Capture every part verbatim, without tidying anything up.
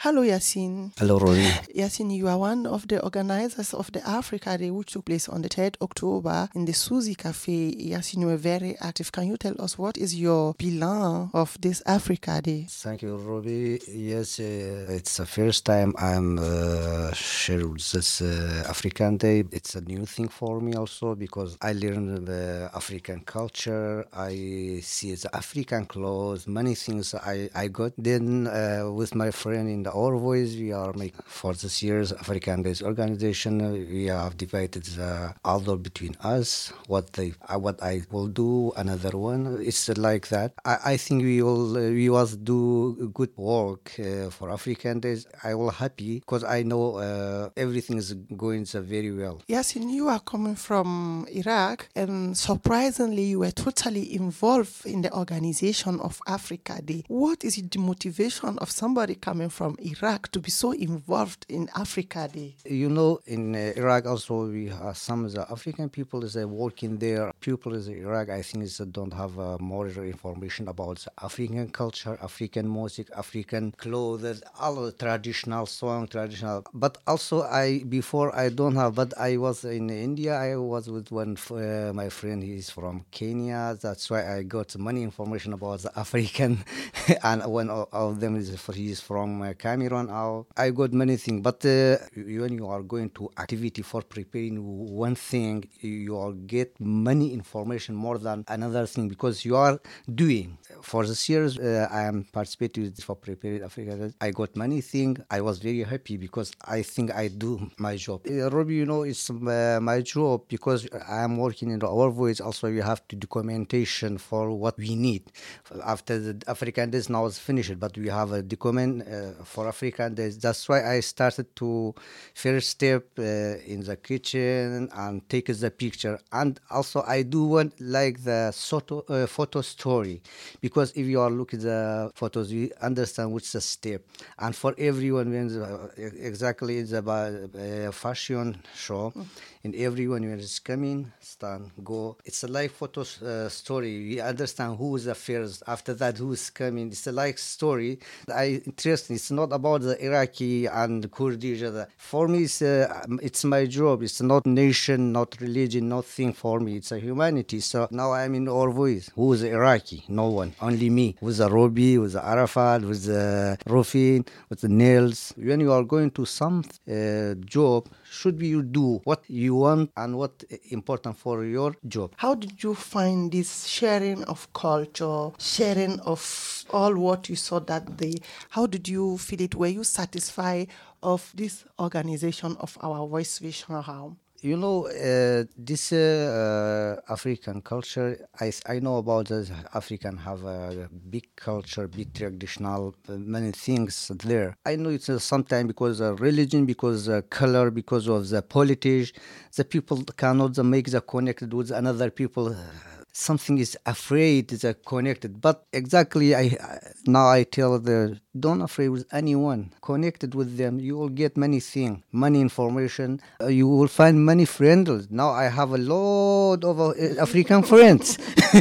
Hello, Yasin. Hello, Rory. Yasin, you are one of the organizers of the Africa Day, which took place on the third of October in the Suzy Cafe. Yasin, you were very active. Can you tell us what is your bilan of this Africa Day? Thank you, Rory. Yes, uh, it's the first time I'm uh, sharing this uh, African Day. It's a new thing for me also because I learned the African culture. I see the African clothes, many things I, I got. Then uh, with my friend in the Our Voice, we are making for this year's African Days organization. uh, We have divided the order between us. What they, uh, what I will do, another one. It's like that. I, I think we will, uh, we was do good work uh, for African Days. I will happy because I know uh, everything is going so very well. Yasin, you are coming from Iraq, and surprisingly, you were totally involved in the organization of Africa Day. What is the motivation of somebody coming from Iraq to be so involved in Africa Day? You know, in uh, Iraq also we have some of the African people is uh, working there. People in Iraq, I think, is, uh, don't have uh, more information about the African culture, African music, African clothes, all the traditional song, traditional. But also, I before I don't have. But I was in India. I was with one uh, my friend. He's from Kenya. That's why I got many information about the African, and one of, of them is he's from uh, Cameroon. Now I got many things. But uh, when you are going to activity for preparing one thing, you will get many information more than another thing because you are doing. For this years, uh, I am participating for preparing Africa. I got many things. I was very happy because I think I do my job. Uh, Robbie, you know, it's uh, my job because I am working in Our Voice. Also, we have to documentation for what we need. After the African Days now is finished, but we have a document uh, for African Days. That's why I started to first step uh, in the kitchen and take the picture. And also, I do want like the photo, uh, photo story because if you are looking at the photos, you understand which the step. And for everyone, when the, exactly it's about a fashion show, mm. and everyone when it's coming, stand, go. It's a like photo uh, story. We understand who is the first. After that, who is coming. It's a like story. I interesting. It's not about the Iraqi and Kurdish. For me, it's uh, it's my job. It's not nation, not religion, nothing for me. It's a humanity. So now I'm in Our Voice. Who is Iraqi? No one. Only me. With the Robi, with the Arafat, with the Rufin, with the nails. When you are going to some uh, job, should you do what you want and what important for your job. How did you find this sharing of culture, sharing of all what you saw that day? How did you feel it? Were you satisfied of this organization of Our Voice Vision Home? You know, uh, this uh, uh, African culture, I I know about the African have a big culture, big traditional, uh, many things there. I know it's uh, sometimes because of religion, because of color, because of the politics, the people cannot make the connected with another people. Something is afraid is uh, connected, but exactly I uh, now I tell the don't afraid with anyone. Connected with them, you will get many things, many information. Uh, you will find many friends. Now I have a lot of uh, African friends.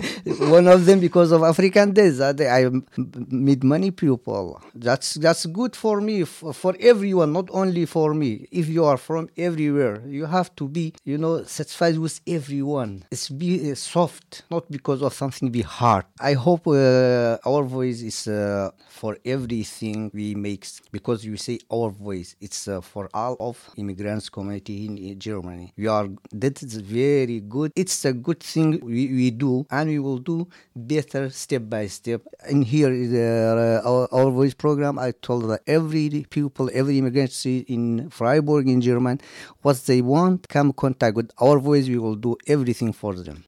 One of them because of African Days. Uh, they, I m- meet many people. That's that's good for me, f- for everyone, not only for me. If you are from everywhere, you have to be, you know, satisfied with everyone. It's be uh, soft, not because of something be hard. I hope uh, Our Voice is uh, for everything we make because you say Our Voice. It's uh, for all of immigrants community in, in Germany. We are that is very good. It's a good thing we, we do and we will do better step by step. And here is uh, our, our Voice program. I told that every people, every immigrant in Freiburg in Germany, what they want, come contact with Our Voice. We will do everything for them.